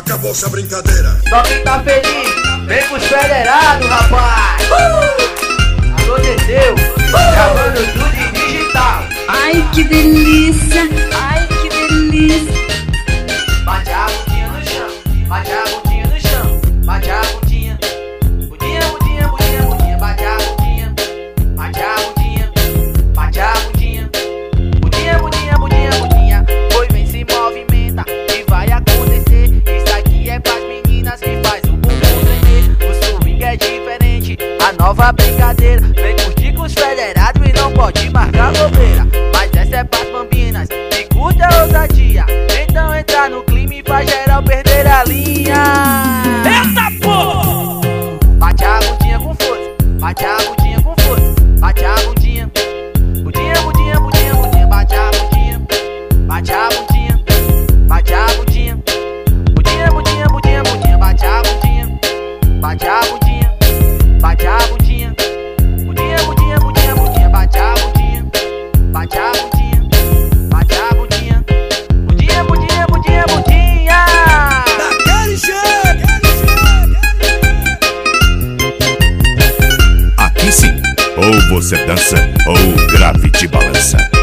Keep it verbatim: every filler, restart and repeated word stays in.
Acabou-se a brincadeira. Só quem tá feliz, vem com os federados, rapaz. uh! Aconteceu, uh! Gravando tudo em digital. Ai que delícia, ai que delícia. Bate a bundinha no chão, bate a bundinha no chão, bate a bundinha. Bundinha, bundinha, bundinha, bundinha, bate a bundinha. Bate a bundinha, bate a bundinha. Bundinha, bundinha, bundinha, bundinha. Pois vem, se movimenta e vai acontecer. Isso aqui é pras meninas que faz o bumbum tremer. O swing é diferente, a nova brincadeira. Vem curtir com os federados e não pode marcar bobeira. Mas essa é pras bambinas que curte a ousadia. Então entra no clima e faz geral perder a linha. Eita porra! Bate a bundinha com força, bate a bundinha com força, bate a bundinha. Bundinha, bundinha, bundinha, bundinha, bate a bundinha. Bate a bundinha, bate a bundinha. Bundinha, bundinha, bundinha, bundinha, bate a bundinha. Bate a bundinha, bate a bundinha. Bundinha, bundinha, bundinha, bundinha, bate a bundinha. Bate a bundinha, bate a bundinha. Bundinha, bundinha, bundinha, bundinha. Daquele jeito. Aqui sim, ou você dança ou o grave te balança.